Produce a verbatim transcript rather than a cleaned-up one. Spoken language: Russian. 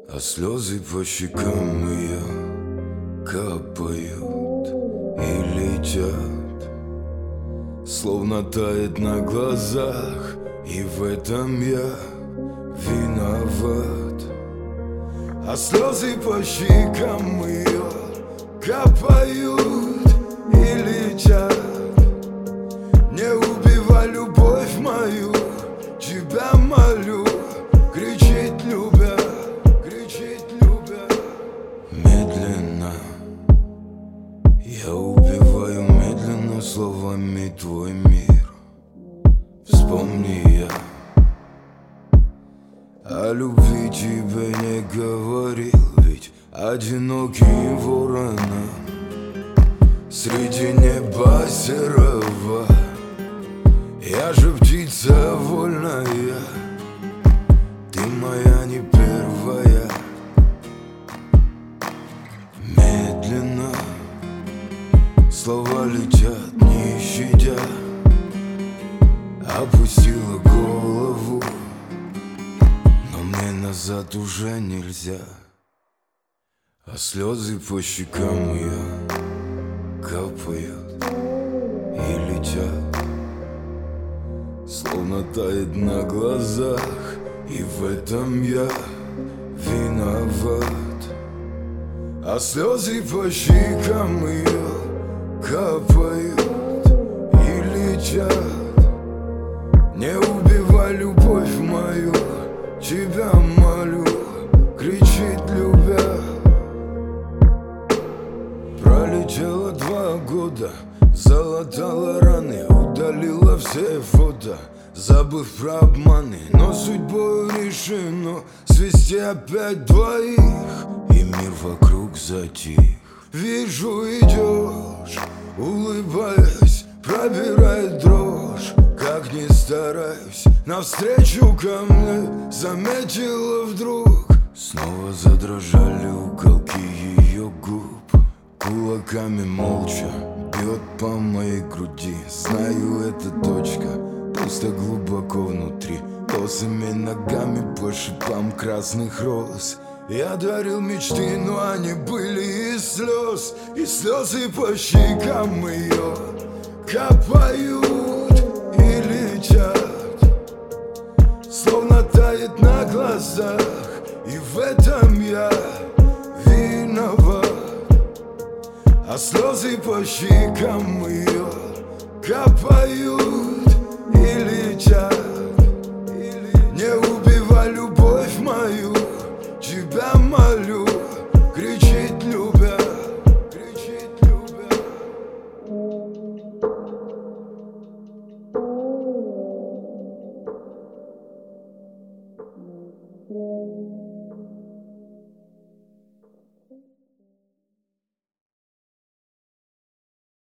А слезы по щекам ее капают и летят, словно тает на глазах, и в этом я виноват. А слезы по щекам ее капают и летят. Не убивай любовь мою, тебя молю, кричить любя, кричить любя. Медленно я убиваю, медленно словами твой мир. Вспомни, я о любви тебе не говорил, ведь одинокий ворона среди неба серого. Я же птица вольная, ты моя не первая. Медленно слова летят, не щадя. Опустила голову, но мне назад уже нельзя. А слезы по щекам ее капают и летят, словно тает на глазах, и в этом я виноват. А слезы по щекам ее капают и летят. Не убивай любовь мою, тебя молю, кричить любя. Пролетело два года, залатала раны, удалила все фото, забыв про обманы. Но судьбой решено свести опять двоих, и мир вокруг затих. Вижу, идешь, улыбаясь, пробирает дрожь. Как ни стараюсь, навстречу ко мне заметила вдруг. Снова задрожали уголки ее губ, кулаками молча бьет по моей груди. Знаю, это точка, пусто глубоко внутри. Босыми ногами по шипам красных роз я дарил мечты, но они были из слез. И слезы по щекам ее капают и летят, словно тает на глазах, и в этом я виноват. А слезы по щекам ее капают и летят.